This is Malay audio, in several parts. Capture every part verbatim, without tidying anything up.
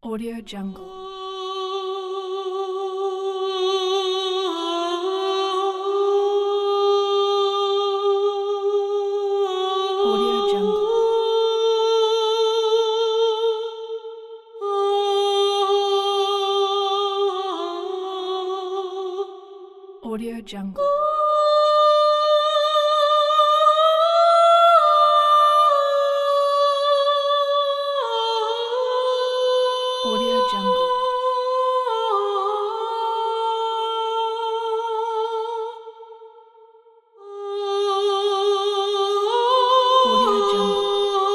Audio Jungle. Audio Jungle. Audio Jungle. Audio Jungle. Audio Jungle.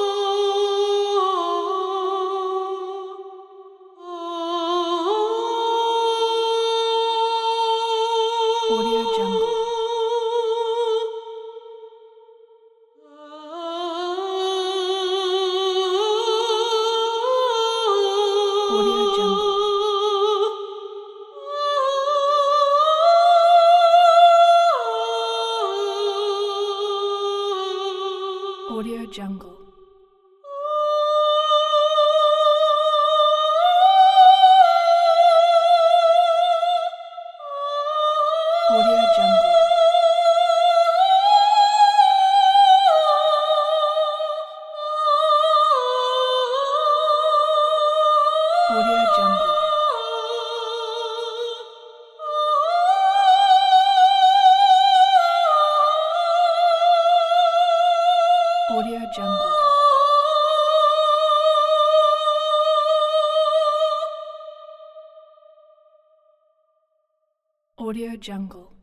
Audio Jungle. Audio Jungle. Audio Jungle. Audio Jungle. Audio Jungle. Audio Jungle. Audio Jungle.